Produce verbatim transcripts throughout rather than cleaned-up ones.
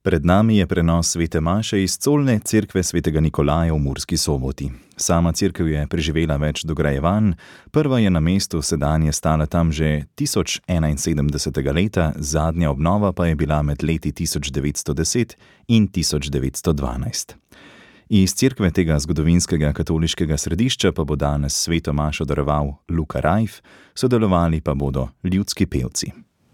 Pred nami je prenos svete maše iz colne cerkve svetega Nikolaja v Murski Soboti. Sama cerkev je preživela več dograjevanj, prva je na mestu sedanje stala tam že tisoč enainsedemdesetega leta, zadnja obnova pa je bila med leti tisoč devetsto deset in tisoč devetsto dvanajst. Iz cerkve tega zgodovinskega katoliškega središča pa bo danes sveto mašo daroval Luka Rajf, sodelovali pa bodo ljudski pevci.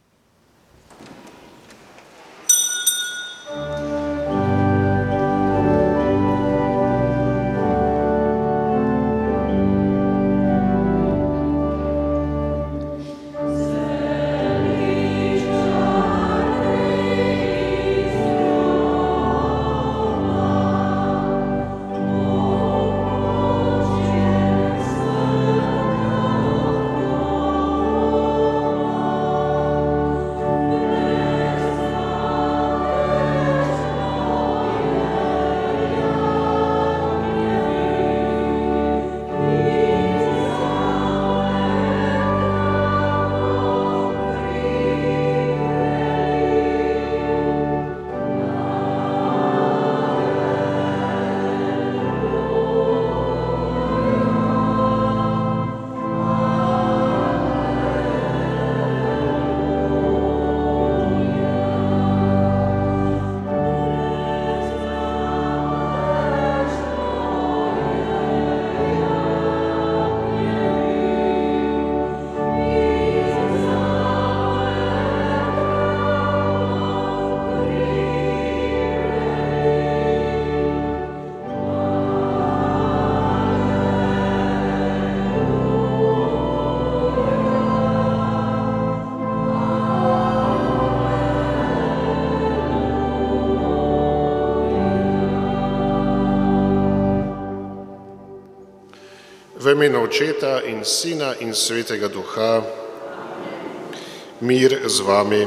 V imenu Očeta in Sina in Svetega Duha, mir z vami.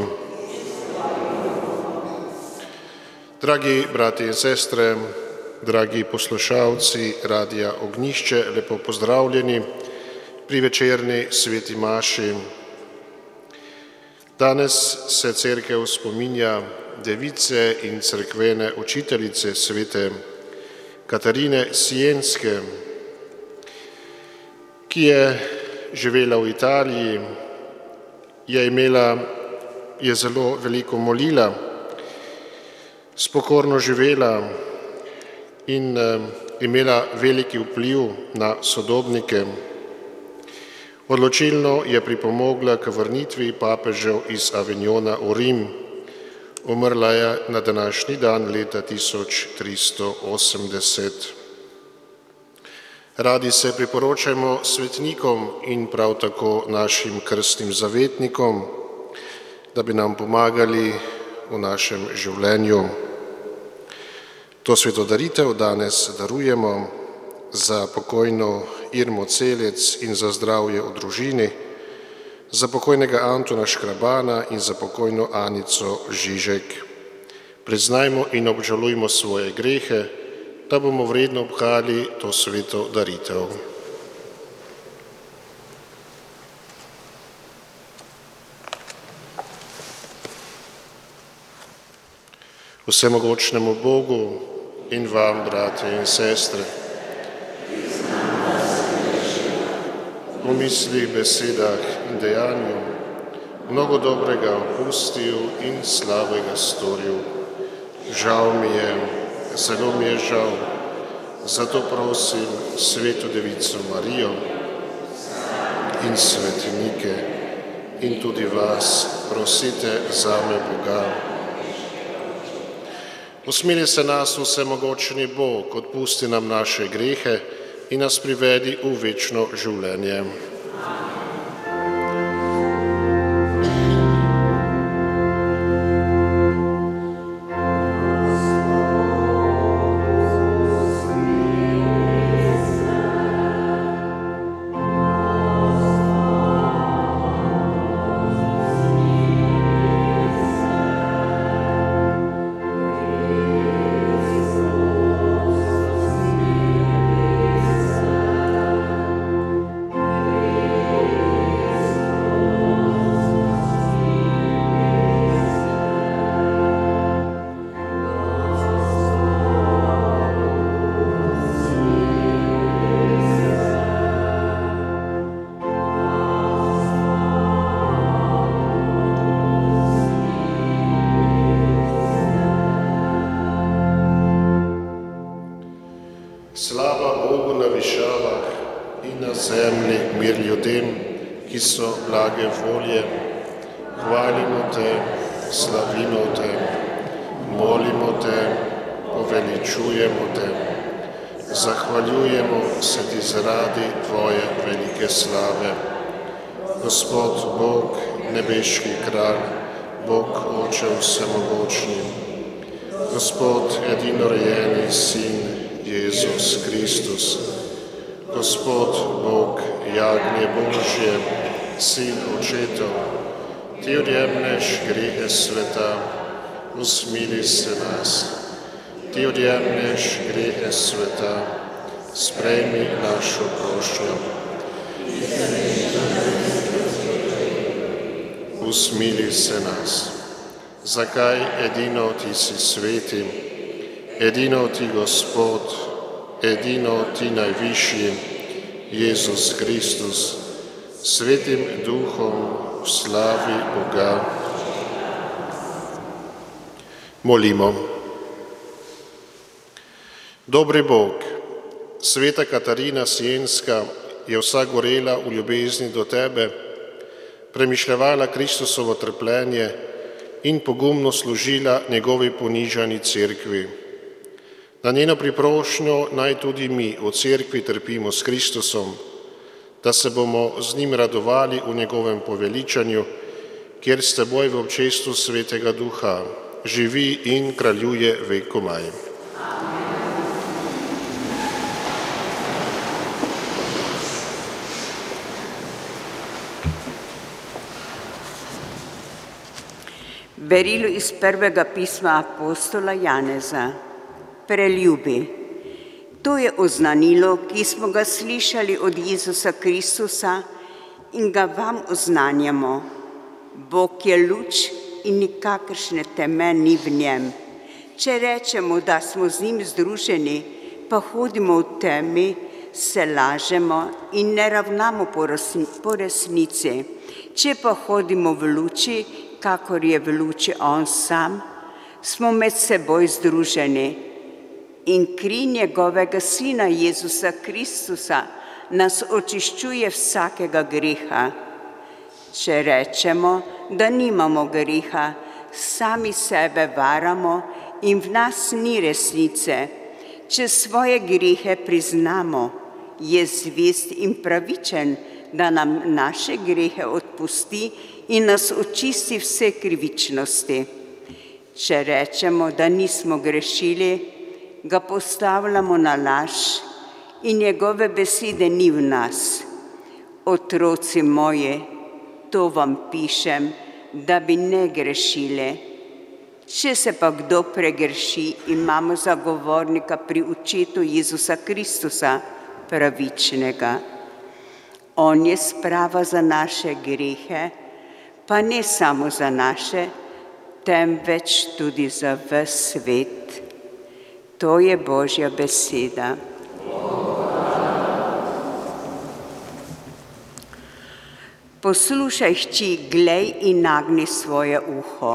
Dragi brati in sestre, dragi poslušalci Radia Ognjišče, lepo pozdravljeni pri večerni sveti maši. Danes se cerkev spominja device in cerkvene učiteljice svete Katarine Sienske, ki je živela v Italiji, je imela, je zelo veliko molila, spokorno živela in imela veliki vpliv na sodobnike. Odločilno je pripomogla k vrnitvi papežev iz Avignona v Rim. Umrla je na današnji dan leta tisoč tristo osemdeset. Radi se priporočajmo svetnikom in prav tako našim krstnim zavetnikom, da bi nam pomagali v našem življenju. To svetodaritev danes darujemo za pokojno Irmo Celec in za zdravje v družini, za pokojnega Antona Škrabana in za pokojno Anico Žižek. Priznajmo in obžalujmo svoje grehe, da bomo vredno obhajali to sveto daritev. Vsemogočnemu Bogu in vam, brate in sestre, v mislih, besedah in dejanju mnogo dobrega opustil in slabega storil. Žal mi je, zelo mi je žal, zato prosim sveto Devico Marijo in svetenike in tudi vas, prosite zame Boga. Usmili se nas vsemogočni Bog, odpusti nam naše grehe in nas privedi v večno življenje. Amen. Slava Bogu na višavah in na zemlji mir ljudem, ki so blage volje. Hvalimo te, slavimo te, molimo te, poveličujemo te. Zahvaljujemo se ti zaradi tvoje velike slave. Gospod Bog, nebeški kralj, Bog Oče vsemogočni, Gospod edinorojeni Sin, Jezus Kristus, Gospod Bog, jagnje Božje, Sin očetov, ti odjemneš grehe sveta, usmili se nas. Ti odjemneš grehe sveta, sprejmi našo prošnjo. Usmili se nas. Zakaj edino ti si sveti, edino ti Gospod, edino ti najvišji, Jezus Kristus, svetim duhom v slavi Boga. Molimo. Dobri Bog, sveta Katarina Sienska je vsa gorela v ljubezni do tebe, premišljevala Kristusovo trpljenje in pogumno služila njegovi ponižani cerkvi. Na njeno priprošnjo naj tudi mi v cerkvi trpimo s Kristusom, da se bomo z njim radovali v njegovem poveličanju, kjer s teboj v občestvu Svetega Duha živi in kraljuje vekomaj. Berilo iz prvega pisma apostola Janeza. Preljubi. To je oznanilo, ki smo ga slišali od Jezusa Kristusa in ga vam oznanjamo. Bog je luč in nikakršne teme ni v njem. Če rečemo, da smo z njim združeni, pa hodimo v temi, se lažemo in ne ravnamo po resnici. Če pa hodimo v luči, kakor je v luči on sam, smo med seboj združeni. In kri njegovega Sina Jezusa Kristusa nas očiščuje vsakega greha. Če rečemo, da nimamo greha, sami sebe varamo in v nas ni resnice. Če svoje grehe priznamo, je zvest in pravičen, da nam naše grehe odpusti in nas očisti vse krivičnosti. Če rečemo, da nismo grešili, ga postavljamo na laž in njegove besede ni v nas. Otroci moji, to vam pišem, da bi ne grešili. Če se pa kdo pregreši, imamo zagovornika pri očetu Jezusa Kristusa, pravičnega. On je sprava za naše grehe, pa ne samo za naše, temveč tudi za ves svet. To je Božja beseda. Poslušaj, hči, glej in nagni svoje uho.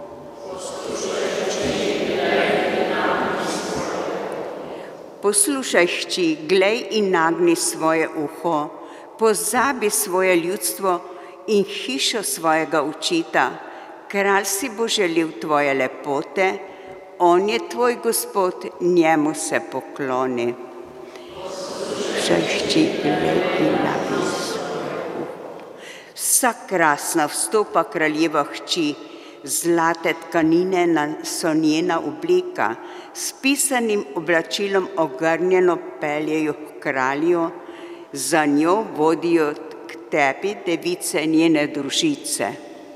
Poslušaj, hči, glej in nagni svoje uho. Pozabi svoje ljudstvo in hišo svojega očeta. Kralj si bo želel tvoje lepote, on je tvoj Gospod, njemu se pokloni. Poslušaj, hči, glej in nagni svoje uho. Vsa krasna vstopa kraljeva hči, zlate tkanine so njena obleka, s pisanim oblačilom ogrnjeno peljejo k kralju, za njo vodijo k tebi device njene družice.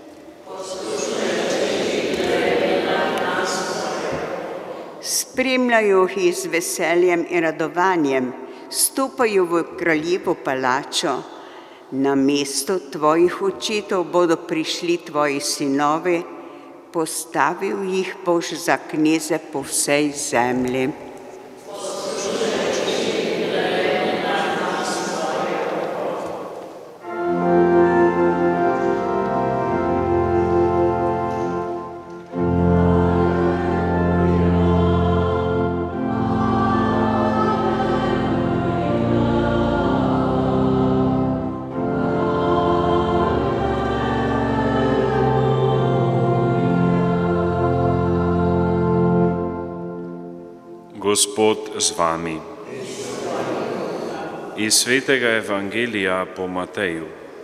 Spremljajo jih z veseljem in radovanjem, stopajo v kraljevo palačo. Na mesto tvojih očetov bodo prišli tvoji sinovi, postavil jih boš za kneze po vsej zemlji. Gospod z vami. Iz svetega evangelija po Mateju.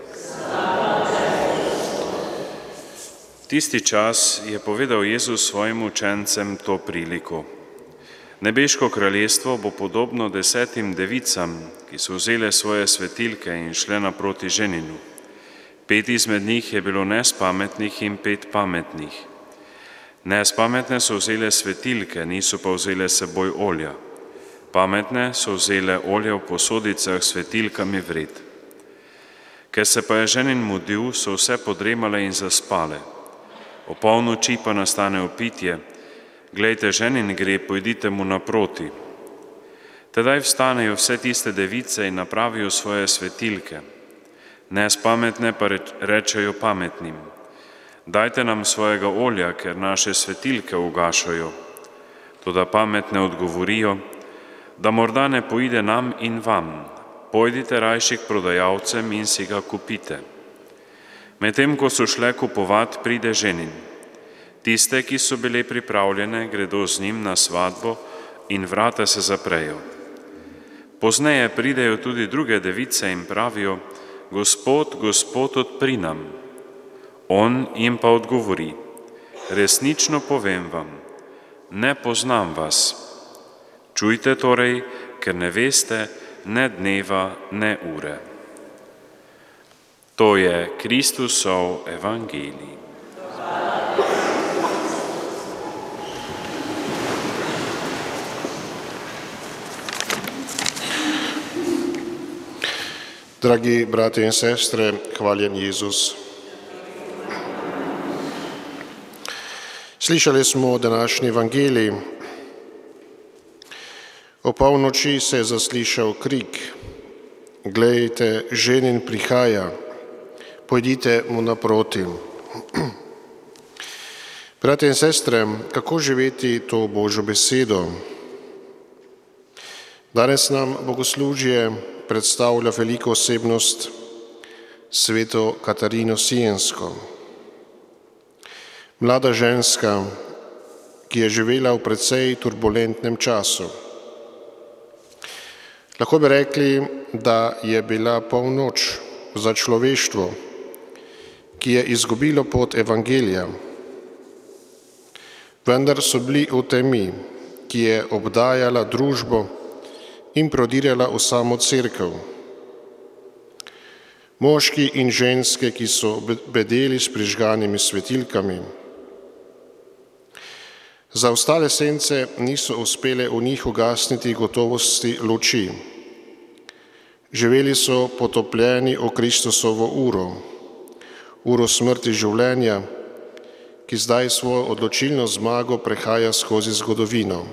Tisti čas je povedal Jezus svojim učencem to priliko. Nebeško kraljestvo bo podobno desetim devicam, ki so vzele svoje svetilke in šle naproti ženinu. Pet izmed njih je bilo nespametnih in pet pametnih. Nespametne so vzele svetilke, niso pa vzele seboj olja. Pametne so vzele olje v posodicah s svetilkami vred. Ker se pa je ženin mudil, so vse podremale in zaspale. O polnoči pa nastane opitje, glejte, ženin gre, pojdite mu naproti. Tedaj vstanejo vse tiste device in napravijo svoje svetilke. Nespametne pa rečejo pametnim, dajte nam svojega olja, ker naše svetilke ugašajo. Toda pametne odgovorijo, da morda ne poide nam in vam, pojdite rajši k prodajalcem in si ga kupite. Medtem, ko so šle kupovat, pride ženin. Tiste, ki so bile pripravljene, gredo z njim na svatbo in vrata se zaprejo. Pozneje pridejo tudi druge device in pravijo, Gospod, Gospod, odpri nam. On jim pa odgovori, resnično povem vam, ne poznam vas. Čujte torej, ker ne veste ne dneva, ne ure. To je Kristusov evangelij. Dragi bratje in sestre, hvaljen Jezus. Slišali smo današnji evangelij. O polnoči se je zaslišal krik, glejte, ženin prihaja, pojdite mu naproti. Bratje in sestre, kako živeti to Božjo besedo? Danes nam bogoslužje predstavlja veliko osebnost, sveto Katarino Siensko. Mlada ženska, ki je živela v precej turbulentnem času. Lahko bi rekli, da je bila polnoč za človeštvo, ki je izgubilo pot evangelija. Vendar so bili v temi, ki je obdajala družbo in prodirala v samo cerkev. Moški in ženske, ki so bedeli s prižganimi svetilkami. Za ostale sence niso uspele v njih ugasniti gotovosti luči. Živeli so potopljeni v Kristusovo uro, uro smrti življenja, ki zdaj svojo odločilno zmago prehaja skozi zgodovino.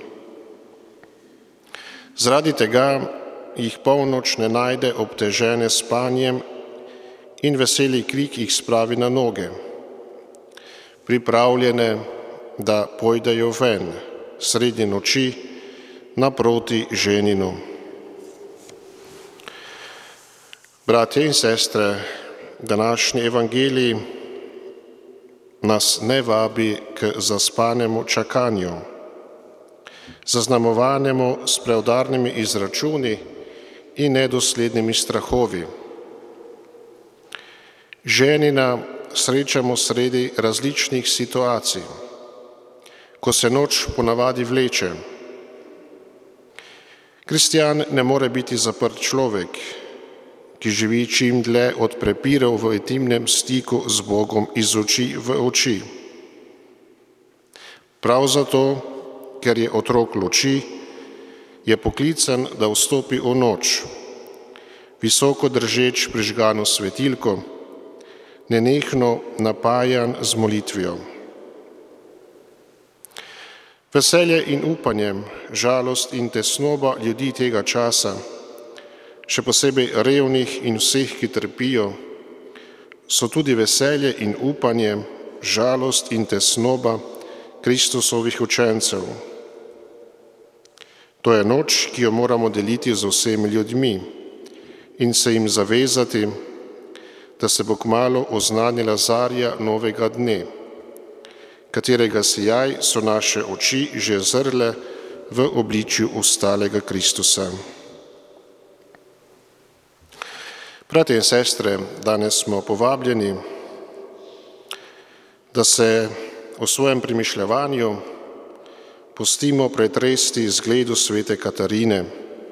Zaradi tega jih polnoč ne najde obtežene s spanjem in veseli krik jih spravi na noge, pripravljene, da pojdejo ven sredi noči naproti ženinu. Bratje in sestre, današnji evangelij nas ne vabi k zaspanemu čakanju, zaznamovanemu s preudarnimi izračuni in nedoslednimi strahovi. Ženina srečamo sredi različnih situacij, ko se noč ponavadi vleče. Kristjan ne more biti zaprt človek, ki živi čim dlje od prepirov v intimnem stiku z Bogom iz oči v oči. Prav zato, ker je otrok luči, je poklican, da vstopi v noč, visoko držeč prižgano svetilko, nenehno napajan z molitvijo. Veselje in upanje, žalost in tesnoba ljudi tega časa, še posebej revnih in vseh, ki trpijo, so tudi veselje in upanje, žalost in tesnoba Kristusovih učencev. To je noč, ki jo moramo deliti z vsemi ljudmi in se jim zavezati, da se bo kmalu oznanila zarja novega dne, katerega sijaj so naše oči že zrle v obličju ostalega Kristusa. Bratje in sestre, danes smo povabljeni, da se o svojem premišljevanju pustimo pretresti zgledu svete Katarine.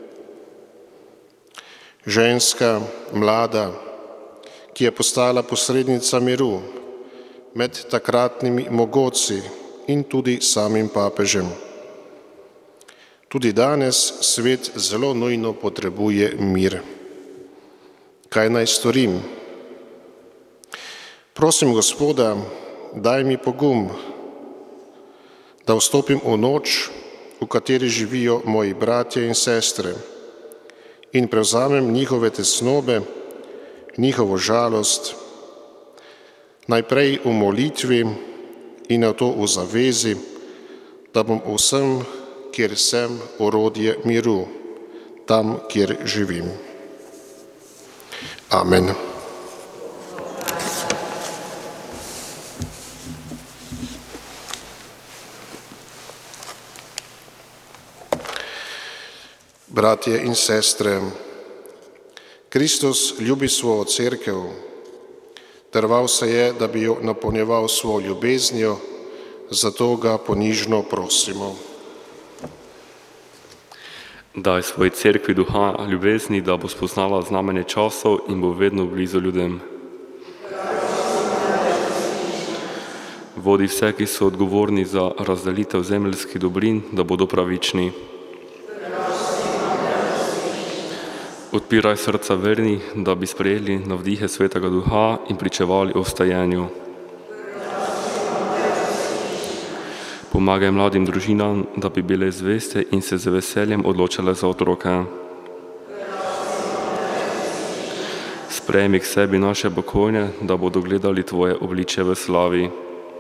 Ženska, mlada, ki je postala posrednica miru med takratnimi mogoci in tudi samim papežem. Tudi danes svet zelo nujno potrebuje mir. Kaj naj storim? Prosim Gospoda, daj mi pogum, da vstopim v noč, v kateri živijo moji bratje in sestre, in prevzamem njihove tesnobe, njihovo žalost, najprej v molitvi in nato v zavezi, da bom vsem, kjer sem, orodje miru, tam, kjer živim. Amen. Bratje in sestre, Kristus ljubi svojo cerkev, daroval se je, da bi jo napolnjeval svojo ljubeznijo, zato ga ponižno prosimo. Daj svoji cerkvi duha ljubezni, da bo spoznala znamenje časov in bo vedno blizu ljudem. Vodi vse, ki so odgovorni za razdelitev zemeljskih dobrin, da bodo pravični. Odpiraj srca verni, da bi sprejeli navdihe Svetega Duha in pričevali o vstajenju. Pomagaj mladim družinam, da bi bile zveste in se z veseljem odločale za otroke. Sprejmi k sebi naše pokojne, da bodo gledali Tvoje obličje v slavi.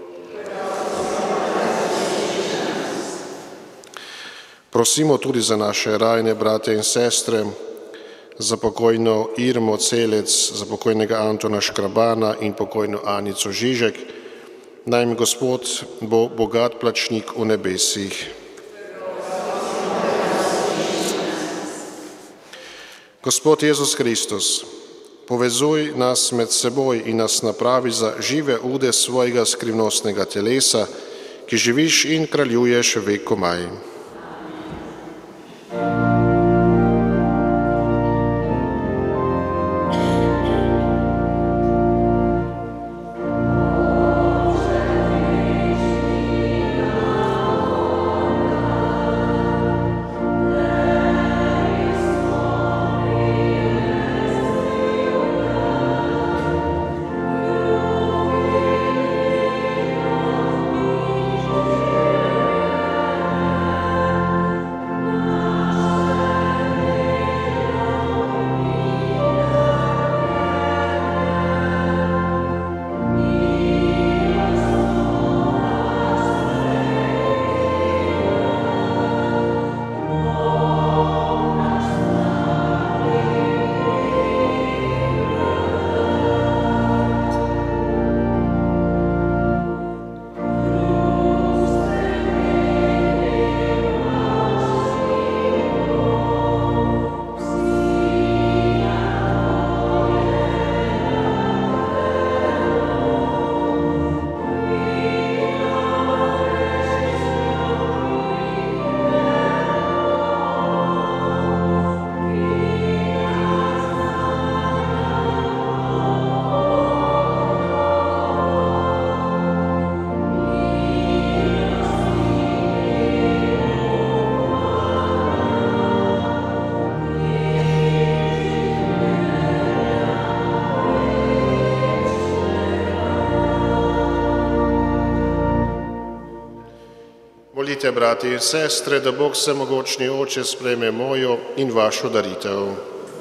Prosimo tudi za naše rajne brate in sestre, za pokojno Irmo Celec, za pokojnega Antona Škrabana in pokojno Anico Žižek. Naj jim Gospod bo bogat plačnik v nebesih. Gospod Jezus Kristus, povezuj nas med seboj in nas napravi za žive ude svojega skrivnostnega telesa, ki živiš in kraljuješ vekomaj. Molite, brati in sestre, da Bog vsemogočni Oče sprejme mojo in vašo daritev.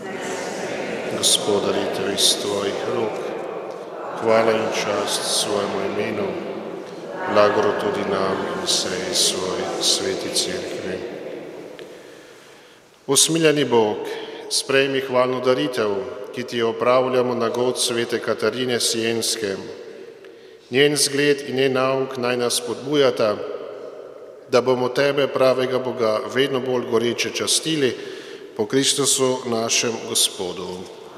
Gospod, daritev iz tvojih rok, hvala in čast svojemu imenu, blagoro tudi nam in vsej svoj sveti cerkvi. Usmiljeni Bog, sprejmi hvalno daritev, ki ti jo opravljamo na god svete Katarine Sienske. Njen zgled in njen nauk naj nas podbujata, da bomo tebe, pravega Boga, vedno bolj goreče častili po Kristusu našem Gospodu.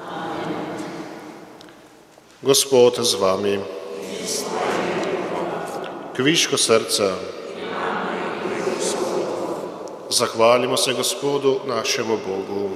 Gospod z vami. Kviško srca. Zahvalimo se Gospodu našemu Bogu.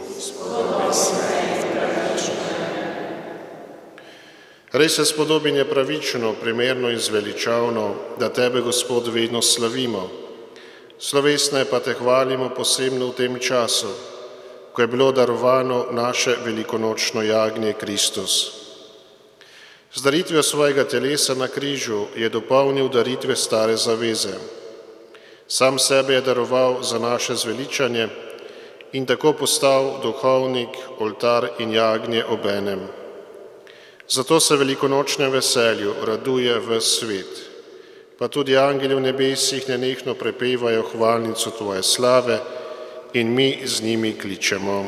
Res je spodobin je pravično, primerno in zveličavno, da tebe, Gospod, vedno slavimo. Slovesne pa te hvalimo posebno v tem času, ko je bilo darovano naše velikonočno jagnje Kristus. Z daritvijo svojega telesa na križu je dopolnil daritve stare zaveze. Sam sebe je daroval za naše zveličanje in tako postal duhovnik, oltar in jagnje obenem. Zato se velikonočnem veselju raduje ves svet, pa tudi angeli v nebesih nenehno prepevajo hvalnico tvoje slave in mi z njimi kličemo.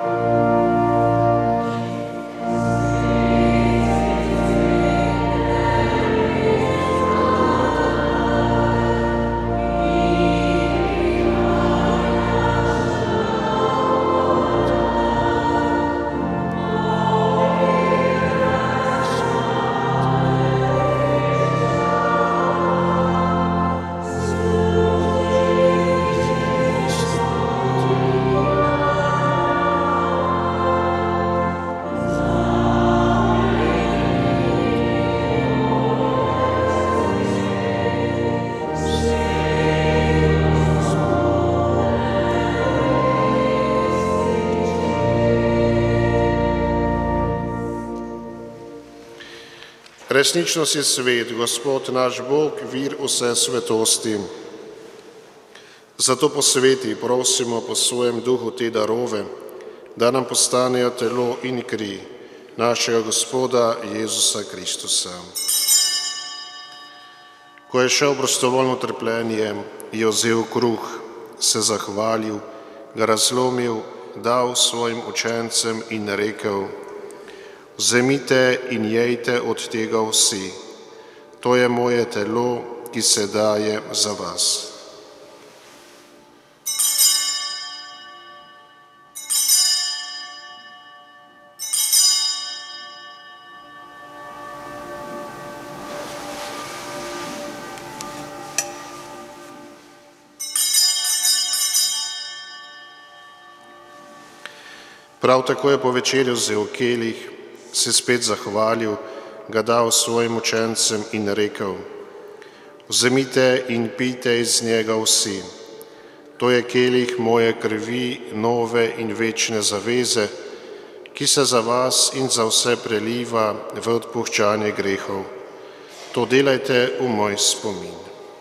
Resnično si svet, Gospod naš Bog, vir vse svetosti. Zato posveti, prosimo po svojem duhu te darove, da nam postanejo telo in kri našega Gospoda Jezusa Kristusa. Ko je šel prostovoljno trpljenje, je vzel kruh, se zahvalil, ga razlomil, dal svojim učencem in rekel: Vzemite in jejte od tega vsi, to je moje telo, ki se daje za vas. Prav tako je po večerju vzel kelih, se spet zahvalil, ga dal svojim učencem in rekel: Vzemite in pijte iz njega vsi. To je kelih moje krvi, nove in večne zaveze, ki se za vas in za vse preliva v odpuščanje grehov. To delajte v moj spomin.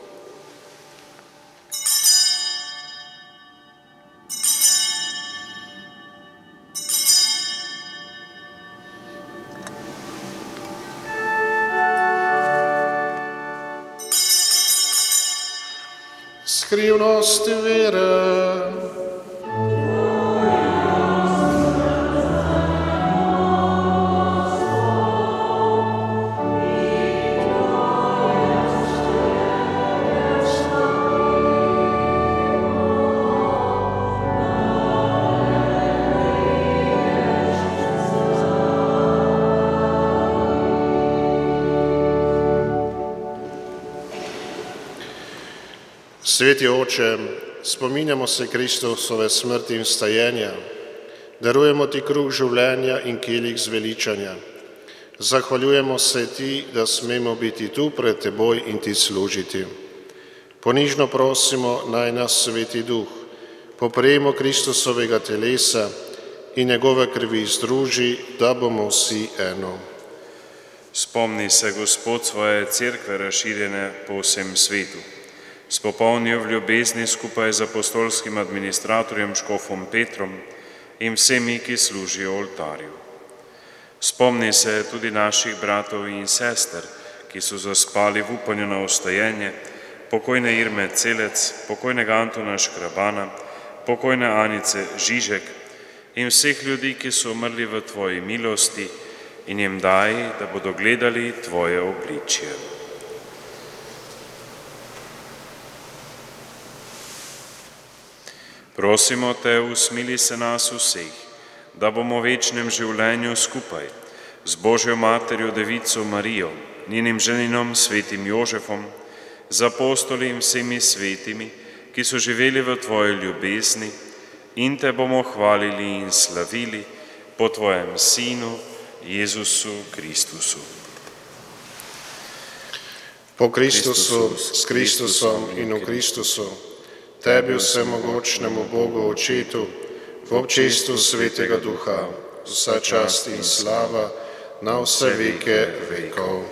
Skrivnost vere. Sveti Oče, spominjamo se Kristusove smrti in vstajenja, darujemo ti kruh življenja in kelih zveličanja. Zahvaljujemo se ti, da smemo biti tu pred teboj in ti služiti. Ponižno prosimo, naj nas Sveti Duh po prejemu Kristusovega telesa in njegove krvi združi, da bomo vsi eno. Spomni se, Gospod, svoje cerkve razširjene po vsem svetu. Spopolnijo v ljubezni skupaj z apostolskim administratorjem škofom Petrom in vsemi, ki služijo oltarju. Spomni se tudi naših bratov in sester, ki so zaspali v upanju na vstajenje, pokojne Irme Celec, pokojnega Antona Škrabana, pokojne Anice Žižek in vseh ljudi, ki so umrli v tvoji milosti, in jim daj, da bodo gledali tvoje obličje. Prosimo te, usmili se nas vseh, da bomo v večnem življenju skupaj z Božjo materjo Devico Marijo, njenim ženinom svetim Jožefom, z apostoli in vsemi svetimi, ki so živeli v tvoji ljubezni, in te bomo hvalili in slavili po tvojem Sinu, Jezusu Kristusu. Po Kristusu, s Kristusom in v Kristusu, tebi vsemogočnemu Bogu Očetu, v občestvu Svetega Duha, vsa čast in slava na vse veke vekov.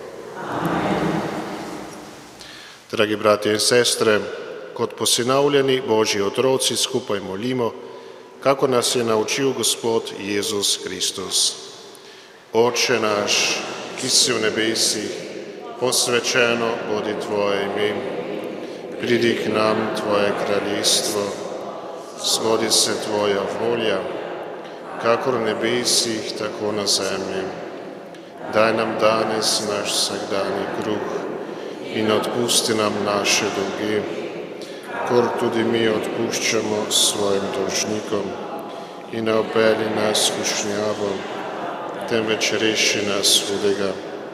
Dragi bratje in sestre, kot posinavljeni Božji otroci skupaj molimo, kako nas je naučil Gospod Jezus Kristus. Oče naš, ki si v nebesih, posvečeno bodi tvoje ime, pridi k nam tvoje kraljestvo, zgodi se tvoja volja, kakor v nebesih, tako na zemlji. Daj nam danes naš vsakdanji kruh in odpusti nam naše dolge, kor tudi mi odpuščamo svojim dolžnikom, in ne opelji nas v skušnjavo, temveč reši nas hudega.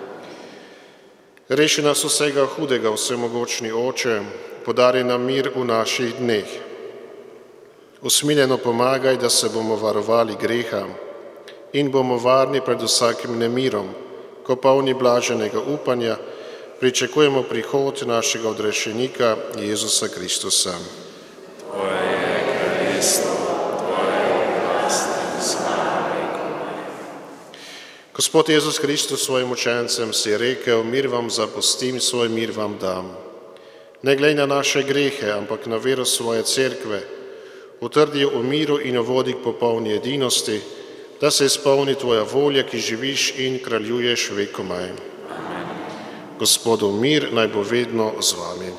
Reši nas vsega hudega, vsemogočni Oče, podari nam mir v naših dneh. Usmiljeno pomagaj, da se bomo varovali greha in bomo varni pred vsakim nemirom, ko polni blaženega upanja pričakujemo prihod našega odrešenika Jezusa Kristusa. Tvoje je kraljestvo, tvoje je oblast in slava vekomaj. Gospod Jezus Kristus svojim učencem si je rekel, mir vam zapustim, svoj mir vam dam. Ne glej na naše grehe, ampak na vero svoje cerkve, utrdi jo v miru in jo vodi k popolni edinosti, da se izpolni tvoja volja, ki živiš in kraljuješ vekomaj. Gospodov mir naj bo vedno z vami.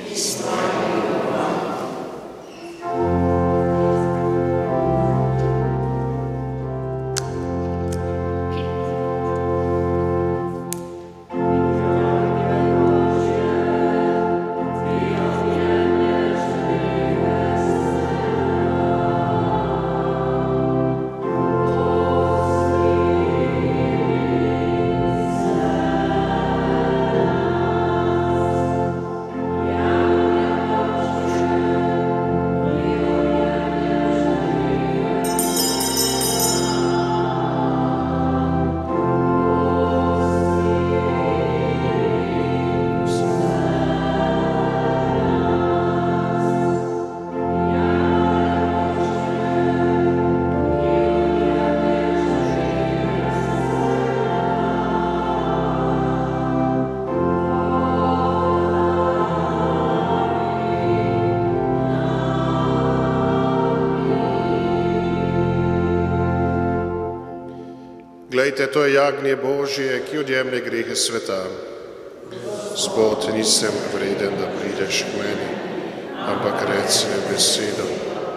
Glejte, to je jagnje Božje, ki odjemlje grehe sveta. Gospod, nisem vreden, da prideš k meni, ampak reci mi besedo.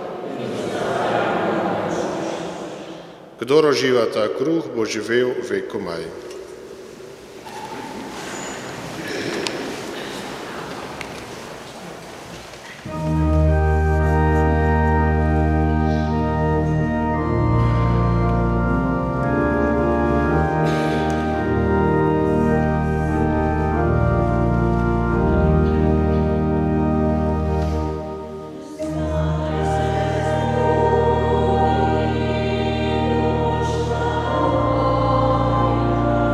Kdor uživa ta kruh, bo živel vekomaj. Amen.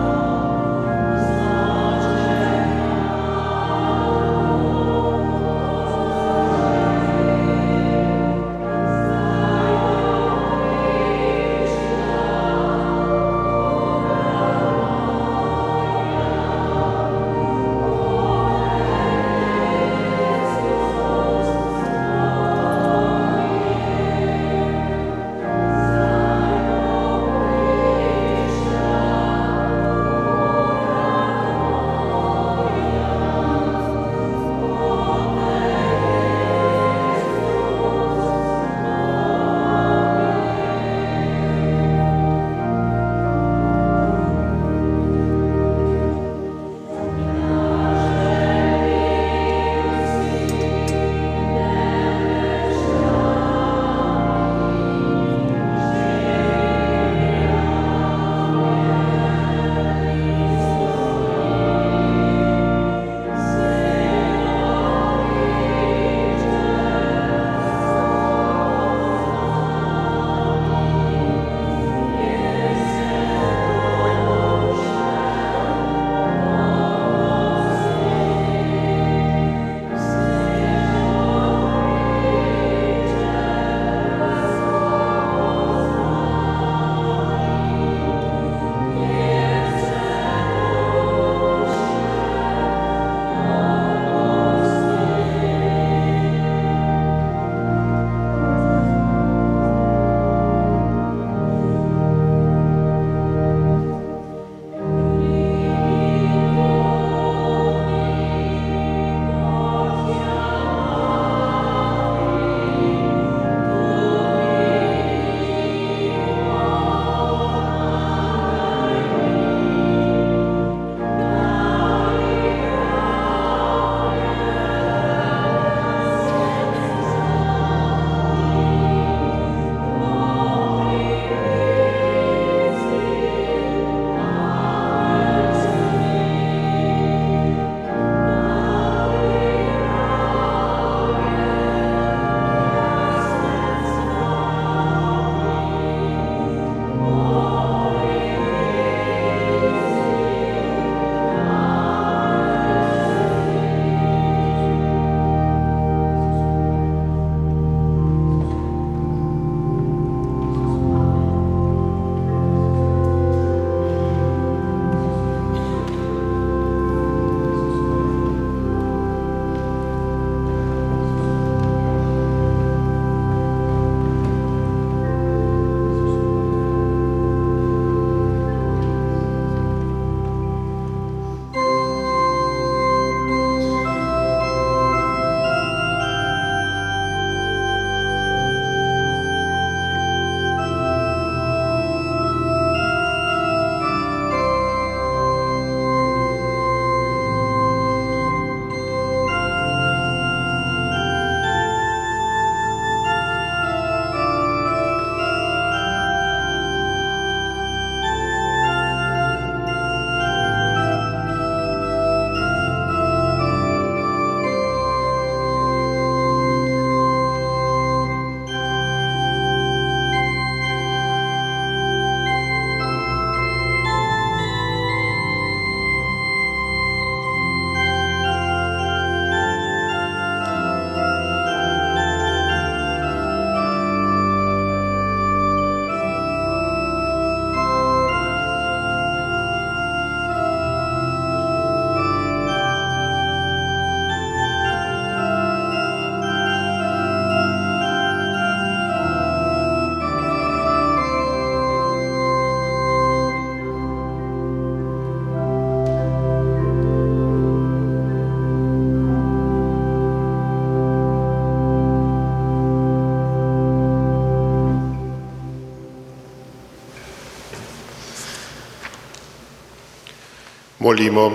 Molimo.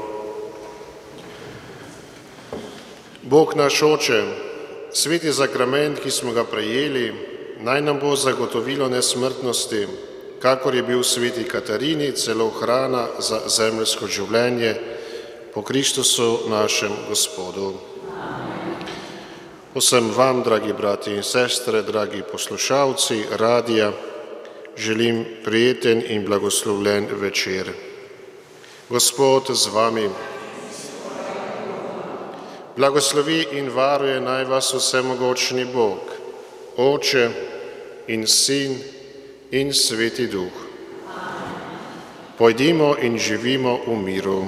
Bog naš Oče, sveti zakrament, ki smo ga prejeli, naj nam bo zagotovilo nesmrtnosti, kakor je bil sveti Katarini celo hrana za zemljsko življenje, po Kristusu našem Gospodu. Vsem vam, dragi brati in sestre, dragi poslušalci radija, želim prijeten in blagoslovljen večer. Gospod z vami. Blagoslovi in varuje naj vas vsemogočni Bog, Oče in Sin in Sveti Duh. Pojdimo in živimo v miru.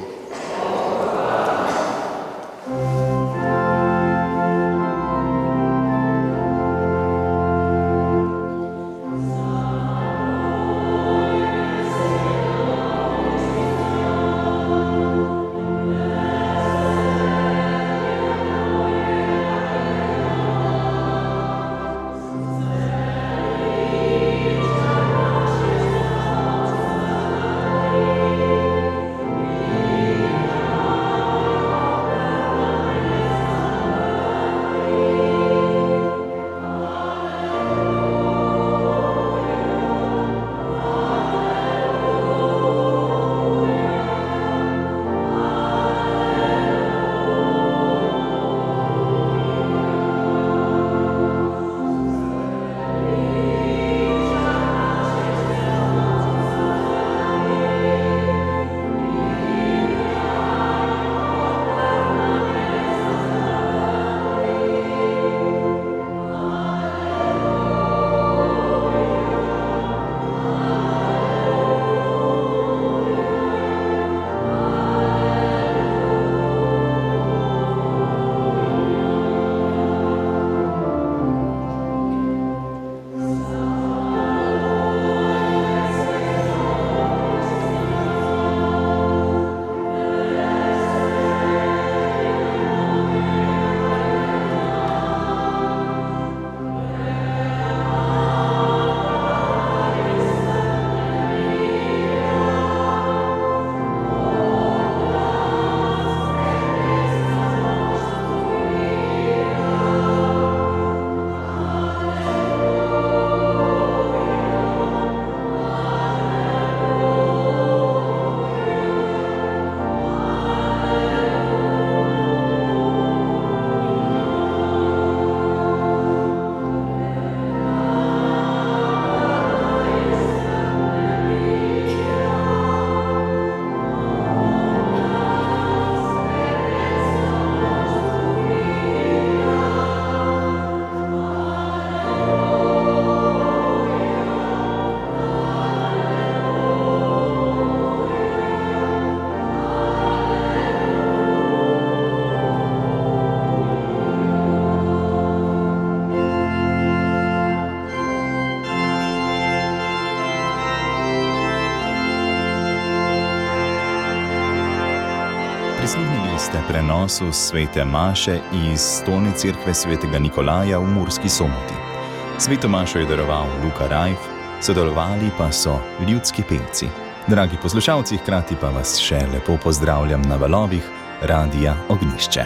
Prisluhnili ste prenosu svete maše iz Stolne cerkve svetega Nikolaja v Murski Soboti. Sveto mašo je daroval Luka Rajf, sodelovali pa so ljudski pevci. Dragi poslušalci, hkrati pa vas še lepo pozdravljam na valovih Radia Ognjišče.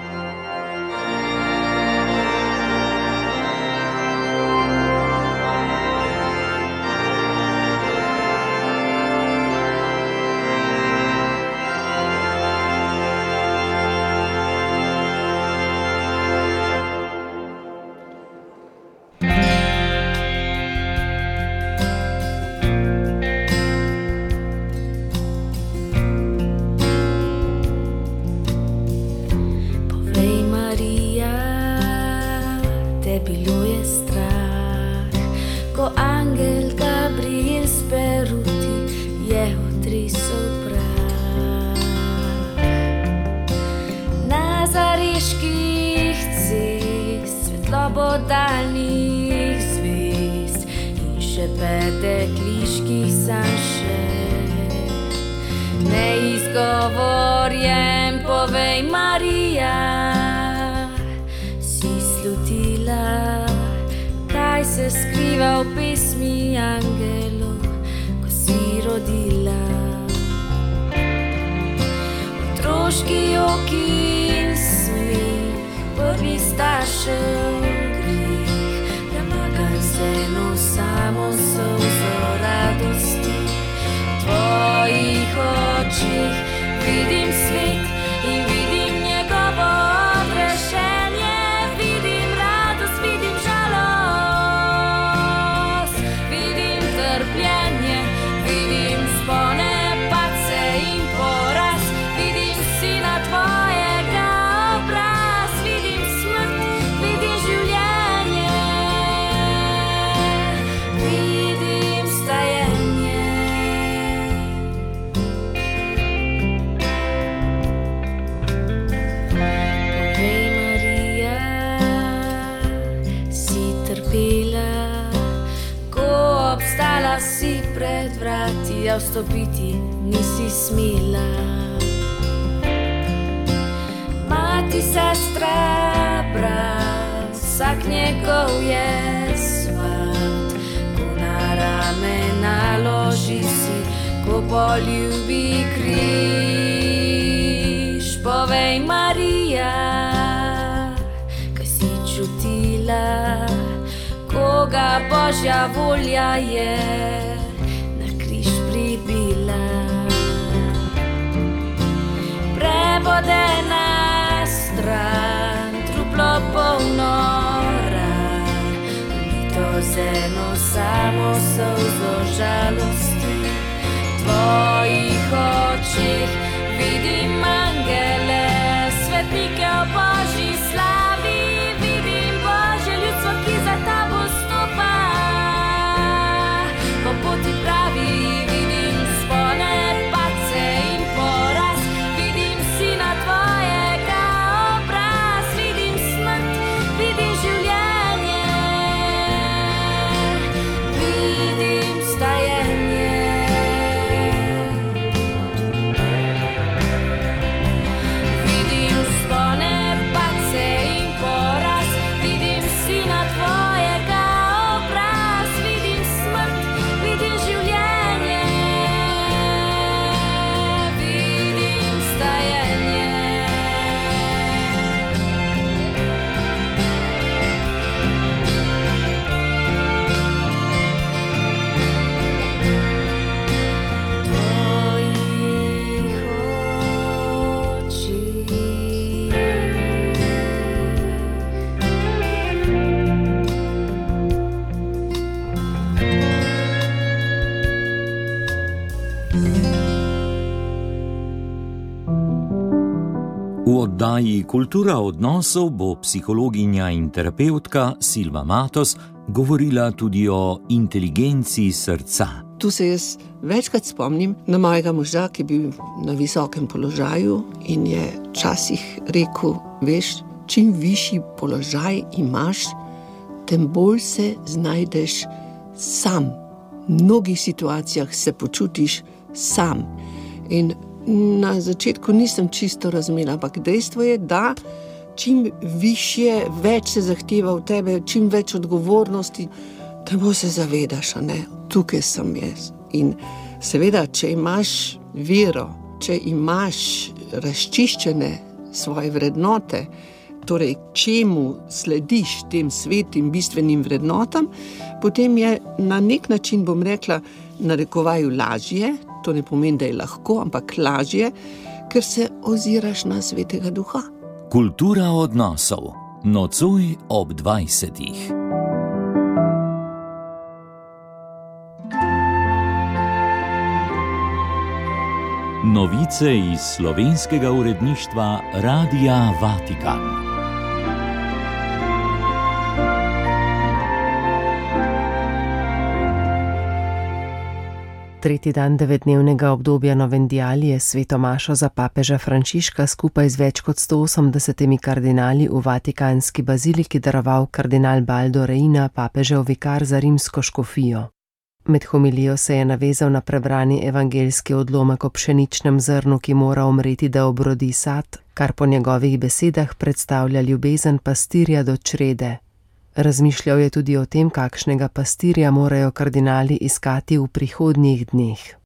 Daljnih zvezd in še petek liških sanše. Neizgovorjen povej, Marija, si slutila, kaj se skriva v pesmi angelov, ko si rodila. otroški oki in smeh, prvi staršev greh, premagan se eno samo solzo radosti. V tvojih očih vidim svet in vidim njegovo odrešenje, vidim radost, vidim žalost, vidim trpljenje, vidim spone, padce in poraz, vidim sina tvojega obraz, vidim smrt, vidim življenje, vidim stajenje. Povej, Marija, si trpela, ko obstala si pred vrati, a vstopiti nisi smela. Mati, sestra, brat, vsak njegov je svat, ko na rame naloži si, ko poljubi križ. Povej, Marija, kaj si čutila, koga Božja volja je na križ pribila. Prebodena stran, truplo polno ran, to z eno samo solzo žalosti. V tvojih očih vidim angele, svetnike o Božji slavi, vidim Božje ljudstvo, ki za tabo stopa. Po poti pravi vidim spone, padce in poraz, vidim sina tvojega obraz, vidim smrt, vidim življenje, vidim stajenje. Vidim spone, padce in poraz, vidim sina tvojega obraz, vidim smrt, vidim življenje, vidim stajenje. Tvojih V oddaji Kultura odnosov bo psihologinja in terapevtka Silva Matos govorila tudi o inteligenci srca. Tu se jaz večkrat spomnim na mojega moža, ki je bil na visokem položaju in je včasih rekel, veš, čim višji položaj imaš, tem bolj se znajdeš sam. V mnogih situacijah se počutiš sam. In na začetku nisem čisto razumela, ampak dejstvo je, da čim višje, več se zahteva v tebe, čim več odgovornosti, temu se zavedaš, a ne, tukaj sem jaz. In seveda, če imaš vero, če imaš razčiščene svoje vrednote, torej čemu slediš tem svetim bistvenim vrednotam, potem je na nek način, bom rekla, narekovaju lažje, to ne pomeni, da je lahko, ampak lažje, ker se oziraš na Svetega Duha. Kultura odnosov. Nocoj ob dvajsetih. Novice iz slovenskega uredništva Radia Vatikan. Tretji dan devetdnevnega obdobja Novendialije sveto mašo za papeža Frančiška skupaj z več kot sto osemdesetimi kardinali v vatikanski baziliki daroval kardinal Baldo Reina, papežev vikar za rimsko škofijo. Med homilijo se je navezal na prebrani evangeljski odlomek o pšeničnem zrnu, ki mora umreti, da obrodi sad, kar po njegovih besedah predstavlja ljubezen pastirja do črede. Razmišljal je tudi o tem, kakšnega pastirja morajo kardinali iskati v prihodnjih dneh.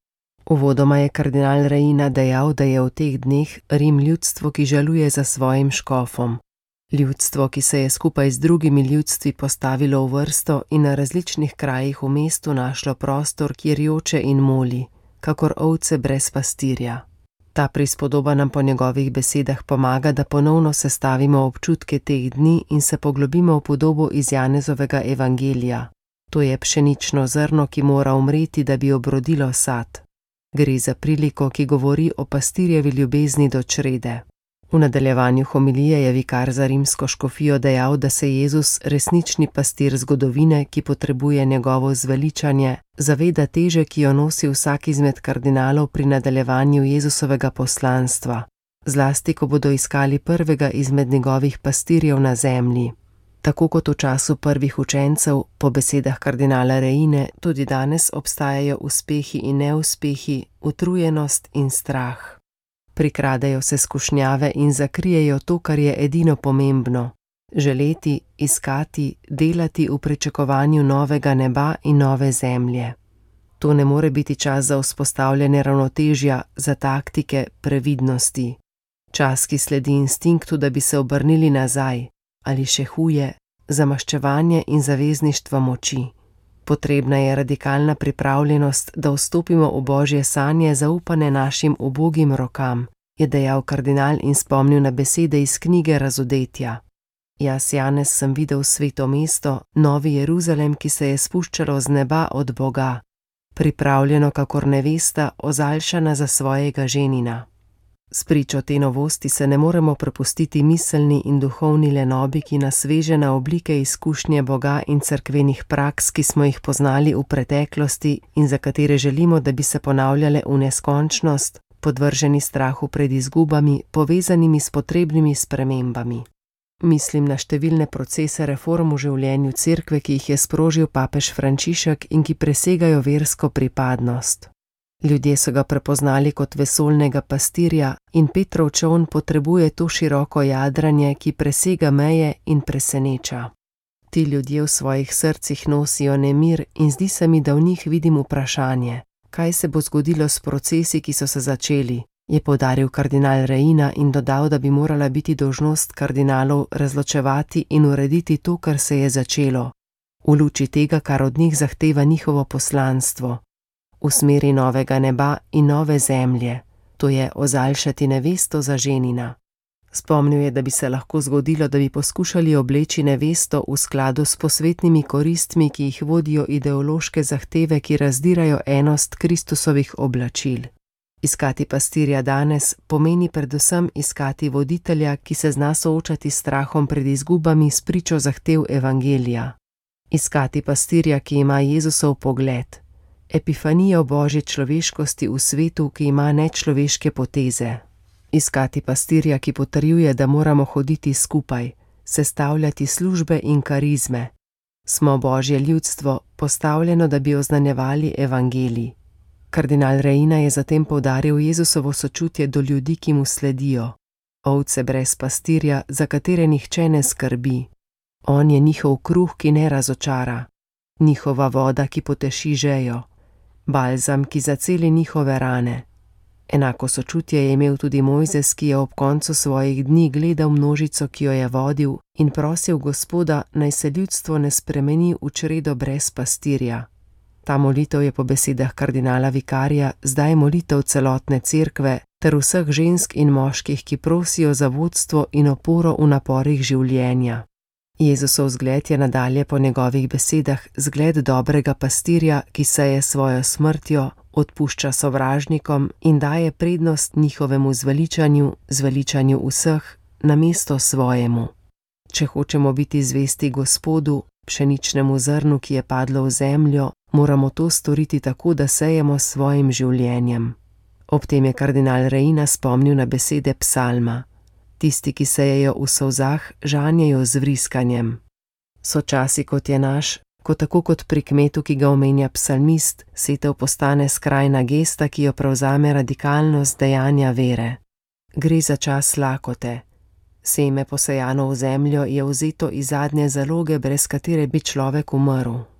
Uvodoma je kardinal Reina dejal, da je v teh dneh Rim ljudstvo, ki žaluje za svojim škofom. Ljudstvo, ki se je skupaj z drugimi ljudstvi postavilo v vrsto in na različnih krajih v mestu našlo prostor, kjer joče in moli, kakor ovce brez pastirja. Ta prispodoba nam po njegovih besedah pomaga, da ponovno sestavimo občutke teh dni in se poglobimo v podobo iz Janezovega evangelija. To je pšenično zrno, ki mora umreti, da bi obrodilo sad. Gre za priliko, ki govori o pastirjevi ljubezni do črede. V nadaljevanju homilije je vikar za rimsko škofijo dejal, da se Jezus, resnični pastir zgodovine, ki potrebuje njegovo zveličanje, zaveda teže, ki jo nosi vsak izmed kardinalov pri nadaljevanju Jezusovega poslanstva, zlasti ko bodo iskali prvega izmed njegovih pastirjev na zemlji. Tako kot v času prvih učencev, po besedah kardinala Reine, tudi danes obstajajo uspehi in neuspehi, utrujenost in strah. Prikradejo se skušnjave in zakrijejo to, kar je edino pomembno. Želeti, iskati, delati v pričakovanju novega neba in nove zemlje. To ne more biti čas za vzpostavljanje ravnotežja, za taktike, previdnosti. Čas, ki sledi instinktu, da bi se obrnili nazaj, ali še huje, za maščevanje in zavezništva moči. Potrebna je radikalna pripravljenost, da vstopimo v Božje sanje zaupane našim ubogim rokam, je dejal kardinal in spomnil na besede iz knjige Razodetja. Jaz, Janez, sem videl sveto mesto, Novi Jeruzalem, ki se je spuščalo z neba od Boga, pripravljeno kakor nevesta, ozaljšana za svojega ženina. S pričo te novosti se ne moremo prepustiti miselni in duhovni lenobi, ki nas veže na oblike izkušnje Boga in cerkvenih praks, ki smo jih poznali v preteklosti in za katere želimo, da bi se ponavljale v neskončnost, podvrženi strahu pred izgubami, povezanimi s potrebnimi spremembami. Mislim na številne procese reform v življenju cerkve, ki jih je sprožil papež Frančišek in ki presegajo versko pripadnost. Ljudje so ga prepoznali kot vesoljnega pastirja in Petrov čoln potrebuje to široko jadranje, ki presega meje in preseneča. Ti ljudje v svojih srcih nosijo nemir in zdi se mi, da v njih vidim vprašanje, kaj se bo zgodilo s procesi, ki so se začeli, je poudaril kardinal Reina in dodal, da bi morala biti dolžnost kardinalov razločevati in urediti to, kar se je začelo, v luči tega, kar od njih zahteva njihovo poslanstvo. V smeri novega neba in nove zemlje, to je ozaljšati nevesto za ženina. Spomnil je, da bi se lahko zgodilo, da bi poskušali obleči nevesto v skladu s posvetnimi koristmi, ki jih vodijo ideološke zahteve, ki razdirajo enost Kristusovih oblačil. Iskati pastirja danes pomeni predvsem iskati voditelja, ki se zna soočati s strahom pred izgubami s pričo zahtev evangelija. Iskati pastirja, ki ima Jezusov pogled. Epifanijo Božje človeškosti v svetu, ki ima nečloveške poteze. Iskati pastirja, ki potrjuje, da moramo hoditi skupaj, sestavljati službe in karizme. Smo Božje ljudstvo, postavljeno, da bi oznanjevali evangelij. Kardinal Reina je zatem poudaril Jezusovo sočutje do ljudi, ki mu sledijo. Ovce brez pastirja, za katere nihče ne skrbi. On je njihov kruh, ki ne razočara. Njihova voda, ki poteši žejo. Balzam, ki zaceli njihove rane. Enako sočutje je imel tudi Mojzes, ki je ob koncu svojih dni gledal množico, ki jo je vodil, in prosil Gospoda, naj se ljudstvo ne spremeni v čredo brez pastirja. Ta molitev je po besedah kardinala vikarja zdaj molitev celotne cerkve ter vseh žensk in moških, ki prosijo za vodstvo in oporo v naporih življenja. Jezusov zgled je nadalje po njegovih besedah zgled dobrega pastirja, ki seje svojo smrtjo, odpušča sovražnikom in daje prednost njihovemu zveličanju, zveličanju vseh, namesto svojemu. Če hočemo biti zvesti Gospodu, pšeničnemu zrnu, ki je padlo v zemljo, moramo to storiti tako, da sejemo s svojim življenjem. Ob tem je kardinal Reina spomnil na besede psalma. Tisti, ki sejejo v solzah, žanjejo z vriskanjem. So časi, kot je naš, ko tako kot pri kmetu, ki ga omenja psalmist, setev postane skrajna gesta, ki jo prevzame radikalnost dejanja vere. Gre za čas lakote. Seme posejano v zemljo je vzeto iz zadnje zaloge, brez katere bi človek umrl.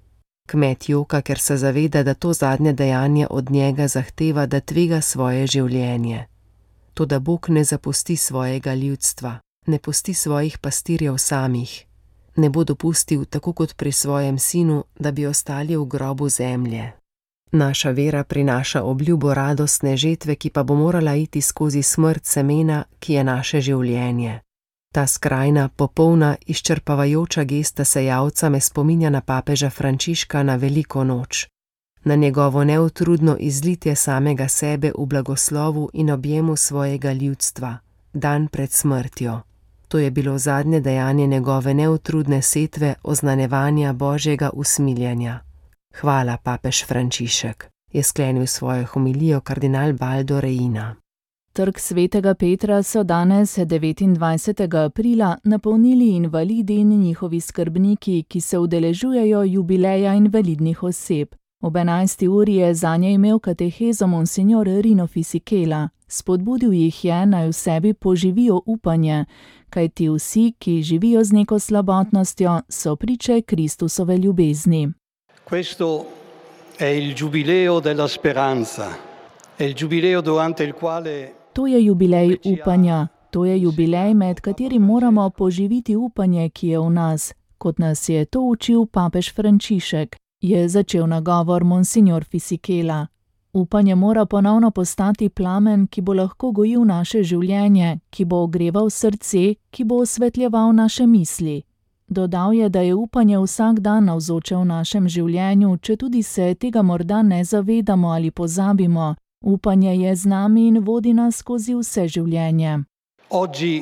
Kmet joka, ker se zaveda, da to zadnje dejanje od njega zahteva, da tvega svoje življenje. Toda Bog ne zapusti svojega ljudstva, ne pusti svojih pastirjev samih. Ne bo dopustil, tako kot pri svojem sinu, da bi ostali v grobu zemlje. Naša vera prinaša obljubo radostne žetve, ki pa bo morala iti skozi smrt semena, ki je naše življenje. Ta skrajna, popolna, izčrpavajoča gesta sejalca me spominja na papeža Frančiška na veliko noč. Na njegovo neutrudno izlitje samega sebe v blagoslovu in objemu svojega ljudstva, dan pred smrtjo. To je bilo zadnje dejanje njegove neutrudne setve oznanjevanja Božjega usmiljenja. Hvala, papež Frančišek, je sklenil svojo homilijo kardinal Baldo Reina. Trg svetega Petra so danes devetindvajsetega aprila napolnili invalidi in njihovi skrbniki, ki se udeležujejo jubileja invalidnih oseb. Ob enajsti uri je zanje imel katehezo monsignor Rino Fisichella. Spodbudil jih je, naj v sebi poživijo upanje, kajti vsi, ki živijo z neko slabotnostjo, so priče Kristusove ljubezni. Questo è il giubileo della speranza, è il giubileo durante il quale To je jubilej upanja, to je jubilej, med katerim moramo poživiti upanje, ki je v nas, kot nas je to učil papež Frančišek, je začel nagovor monsignor Fisichella. Upanje mora ponovno postati plamen, ki bo lahko gojil naše življenje, ki bo ogreval srce, ki bo osvetljeval naše misli. Dodal je, da je upanje vsak dan navzoče v našem življenju, četudi se tega morda ne zavedamo ali pozabimo. Upanje je z nami in vodi nas skozi vse življenje. Oggi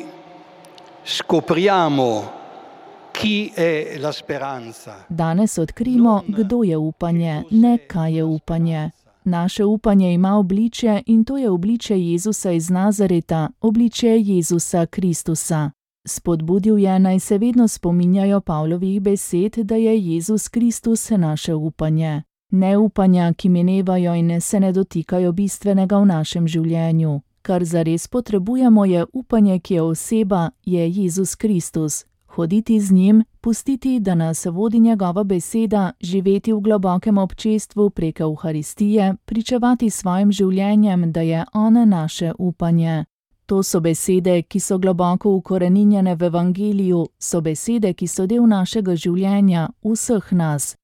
scopriamo chi è la speranza. Danes odkrimo, kdo je upanje, ne kaj je upanje. Naše upanje ima obličje in to je obličje Jezusa iz Nazareta, obličje Jezusa Kristusa. Spodbudil je, naj se vedno spominjajo Pavlovih besed, da je Jezus Kristus naše upanje. Ne upanja, ki minevajo in se ne dotikajo bistvenega v našem življenju. Kar zares potrebujemo je upanje, ki je oseba, je Jezus Kristus. Hoditi z njim, pustiti, da nas vodi njegova beseda, živeti v globokem občestvu prek Evharistije, pričevati svojim življenjem, da je on naše upanje. To so besede, ki so globoko ukoreninjene v Evangeliju, so besede, ki so del našega življenja, vseh nas.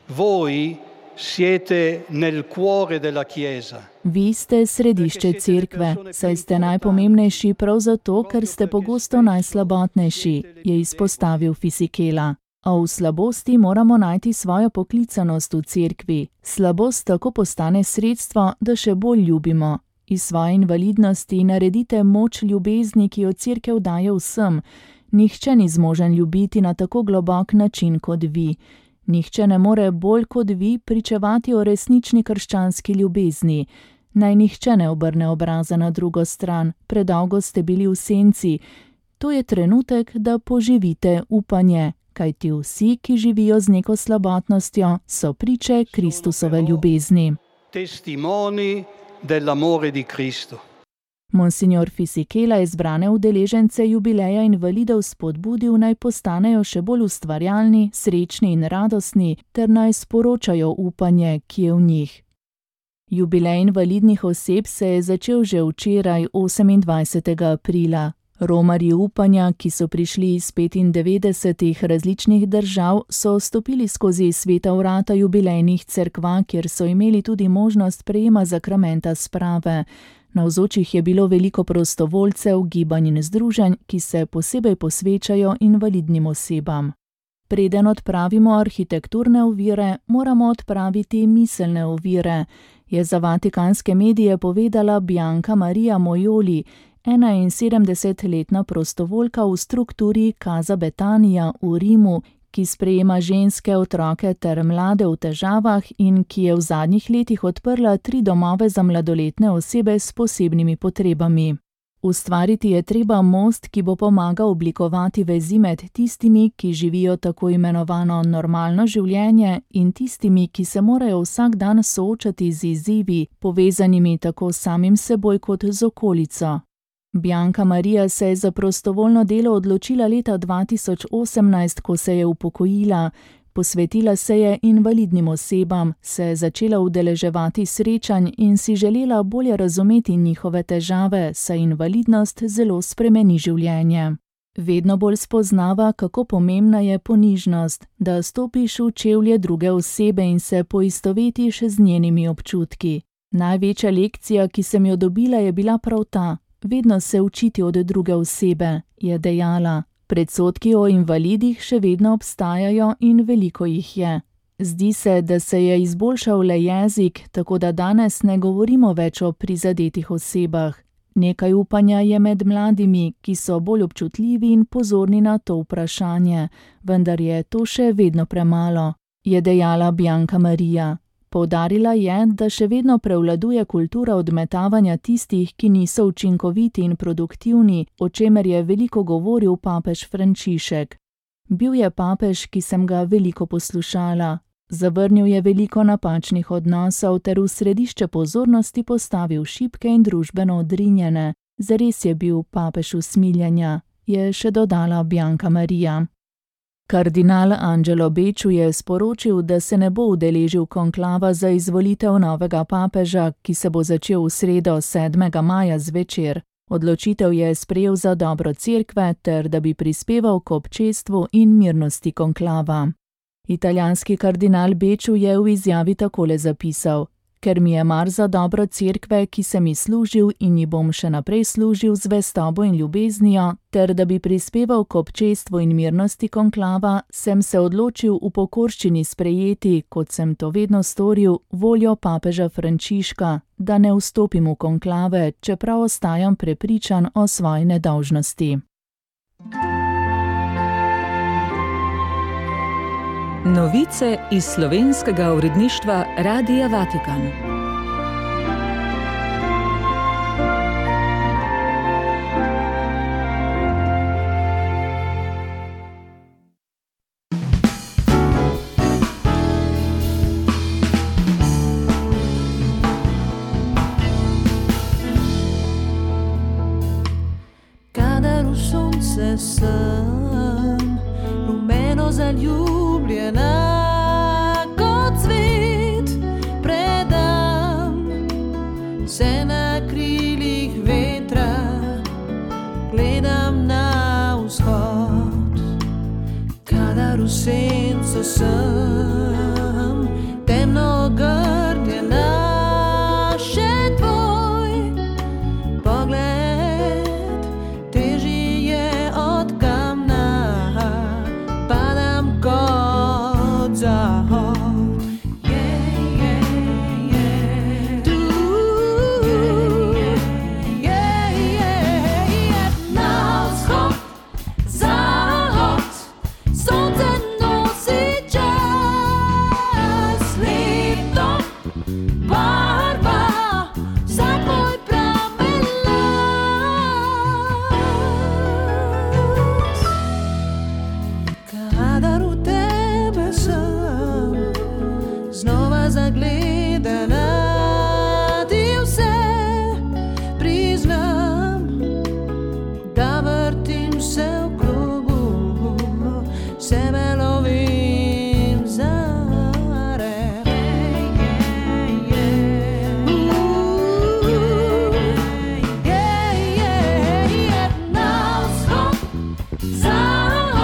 Voi siete nel cuore della Chiesa. Vi ste središče cerkve, saj ste najpomembnejši prav zato, ker ste pogosto najslabotnejši, je izpostavil Fisichella. A v slabosti moramo najti svojo poklicanost v cerkvi. Slabost tako postane sredstvo, da še bolj ljubimo. Iz svoje invalidnosti naredite moč ljubezni, ki jo cerkev daje vsem. Nihče ni zmožen ljubiti na tako globok način kot vi. Nihče ne more bolj kot vi pričevati o resnični krščanski ljubezni. Naj nihče ne obrne obraza na drugo stran, predolgo ste bili v senci. To je trenutek, da poživite upanje, kajti vsi, ki živijo z neko slabotnostjo, so priče Kristusove ljubezni. Testimoni dell'amore di Cristo. Monsignor Fisichella je zbrane udeležence jubileja invalidov spodbudil, naj postanejo še bolj ustvarjalni, srečni in radostni, ter naj sporočajo upanje, ki je v njih. Jubilej invalidnih oseb se je začel že včeraj, osemindvajsetega aprila. Romarji upanja, ki so prišli iz petindevetdesetih različnih držav, so stopili skozi sveta vrata jubilejnih cerkva, kjer so imeli tudi možnost prejema zakramenta sprave. Navzočih je bilo veliko prostovoljcev, gibanj in združenj, ki se posebej posvečajo invalidnim osebam. Preden odpravimo arhitekturne ovire, moramo odpraviti miselne ovire, je za vatikanske medije povedala Bianca Maria Mojoli, enainsedemdesetletna prostovoljka v strukturi Casa Betania v Rimu, ki sprejema ženske, otroke ter mlade v težavah in ki je v zadnjih letih odprla tri domove za mladoletne osebe s posebnimi potrebami. Ustvariti je treba most, ki bo pomagal oblikovati vezi med tistimi, ki živijo tako imenovano normalno življenje, in tistimi, ki se morajo vsak dan soočati z izzivi, povezanimi tako s samim seboj kot z okolico. Bianca Maria se je za prostovoljno delo odločila leta dva tisoč osemnajst, ko se je upokojila. Posvetila se je invalidnim osebam, se je začela udeleževati srečanj in si želela bolje razumeti njihove težave, saj invalidnost zelo spremeni življenje. Vedno bolj spoznava, kako pomembna je ponižnost, da stopiš v čevlje druge osebe in se poistovetiš z njenimi občutki. Največja lekcija, ki sem jo dobila, je bila prav ta: vedno se učiti od druge osebe, je dejala. Predsodki o invalidih še vedno obstajajo in veliko jih je. Zdi se, da se je izboljšal le jezik, tako da danes ne govorimo več o prizadetih osebah. Nekaj upanja je med mladimi, ki so bolj občutljivi in pozorni na to vprašanje, vendar je to še vedno premalo, je dejala Bianca Marija. Poudarila je, da še vedno prevladuje kultura odmetavanja tistih, ki niso učinkoviti in produktivni, o čemer je veliko govoril papež Frančišek. Bil je papež, ki sem ga veliko poslušala. Zavrnil je veliko napačnih odnosov ter v središče pozornosti postavil šibke in družbeno odrinjene. Zares je bil papež usmiljenja, je še dodala Bianca Marija. Kardinal Angelo Becciu je sporočil, da se ne bo udeležil konklava za izvolitev novega papeža, ki se bo začel v sredo sedmega maja zvečer. Odločitev je sprejel za dobro cerkve ter da bi prispeval k občestvu in mirnosti konklava. Italijanski kardinal Becciu je v izjavi takole zapisal: ker mi je mar za dobro cerkve, ki sem ji služil in ji bom še naprej služil z zvestobo in ljubeznijo, ter da bi prispeval k občestvu in mirnosti konklava, sem se odločil v pokorščini sprejeti, kot sem to vedno storil, voljo papeža Frančiška, da ne vstopim v konklave, čeprav ostajam prepričan o svoji nedolžnosti. Novice iz slovenskega uredništva Radia Vatikan. Kadar v sonce sem, rumeno zaljubljena, kot cvet predam se na krilih vetra, gledam na vzhod. Kadar v senco sem, temno ogrnjena, še tvoj pogled težji je od kamna, padam kot zahod.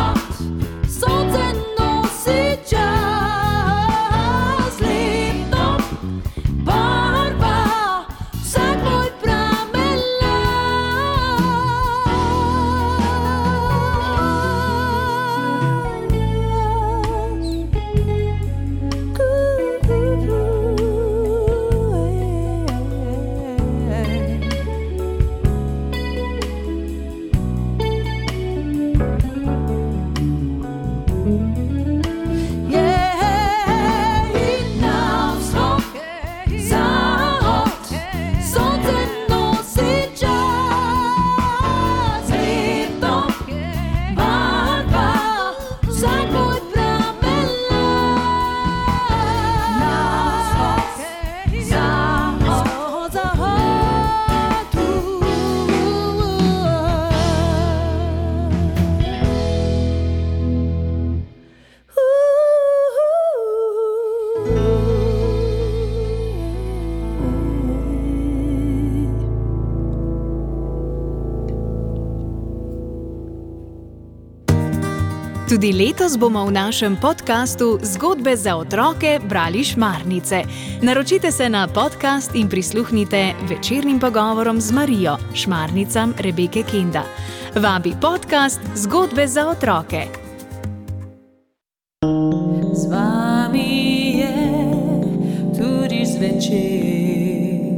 Sonce nosi čas, leto Tudi letos bomo v našem podkastu Zgodbe za otroke brali šmarnice. Naročite se na podcast in prisluhnite večernim pogovorom z Marijo, šmarnicam Rebeke Kenda. Vabi podcast Zgodbe za otroke. Z vami je tudi zvečer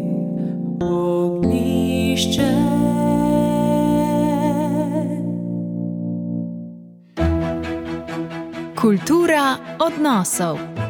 ognjišče. Kultura odnosov.